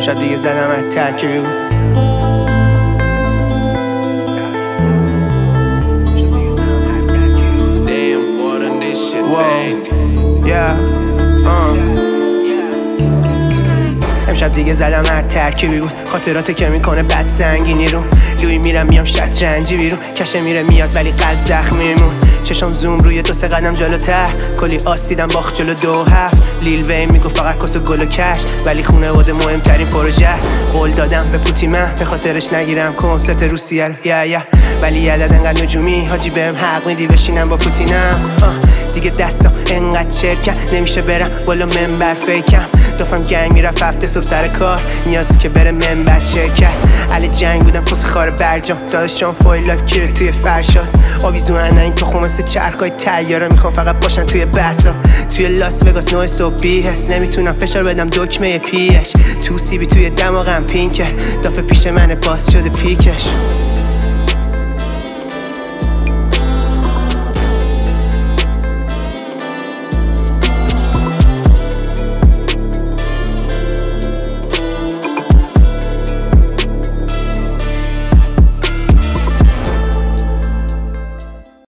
امشب دیگه زدم هر ترکیبی بود. امشب دیگه زدم هر ترکیبی بود. خاطرات که میکنه بد سنگینی رو لوی میرم میام شطرنجی بیرون. کشه میره میاد ولی قلب زخمی مون. چشم زوم روی 2-3 قدم جلوتر. کلی آس دیدم باخت جلو 2-7. لیل وین میگو فقط کس و گل و کش، ولی خونواده مهمترین پروژه است. قول دادم به پوتی من به خاطرش نگیرم کنسرت روسیه رو ولی عدد انقدر نجومی حاجی بهم حق میدی بشینم با پوتینم. دیگه دستم انقدر چرکم نمیشه برم بالا منبر فیکم. دافم گنگ میرفت هفته صبح سر کار نیازی که بره منبر شرکت. علی جنگ بودم پس خار برجام داداشم فایل لایف کیره توی فرشاد. آویزون این تو خماسه چرخای تیاره میخوام فقط باشن توی بسا. توی لاس وگاس 9 صبح بیهست نمیتونم فشار بدم دکمه پیش. تو سیبی توی دماغم پینکه دافه پیش من باز شده پیکش.